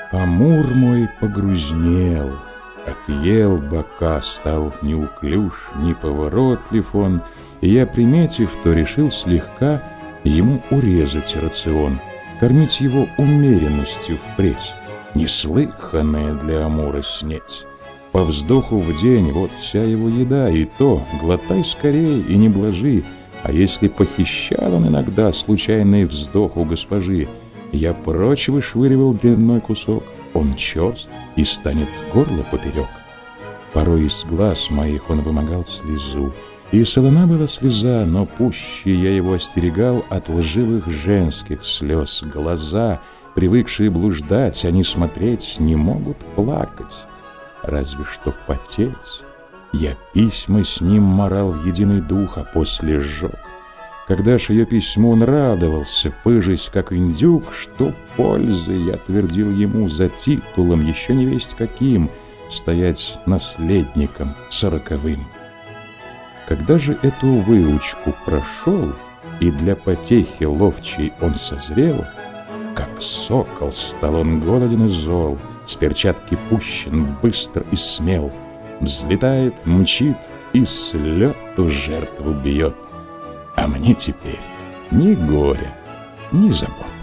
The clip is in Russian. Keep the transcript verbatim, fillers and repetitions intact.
Амур мой погрузнел, отъел бока, стал неуклюж, неповоротлив он, и я, приметив, то решил слегка ему урезать рацион, кормить его умеренностью впредь, неслыханное для Амура снеть. По вздоху в день вот вся его еда, и то глотай скорей и не блажи, а если похищал он иногда случайный вздох у госпожи, я прочь вышвыривал длинной кусок, он черст и станет горло поперек. Порой из глаз моих он вымогал слезу, и солона была слеза, но пуще я его остерегал от лживых женских слез. Глаза, привыкшие блуждать, они смотреть не могут плакать, разве что потеть. Я письма с ним морал в единый дух, а после сжег. Когда ж ее письмо он радовался, пыжись, как индюк, что пользы, я твердил ему, за титулом, еще не весть каким, стоять наследником сороковым. Когда же эту выучку прошел, и для потехи ловчей он созрел, как сокол стал он голоден и зол, с перчатки пущен, быстр и смел, взлетает, мчит и с лету жертву бьет. А мне теперь ни горя, ни забот.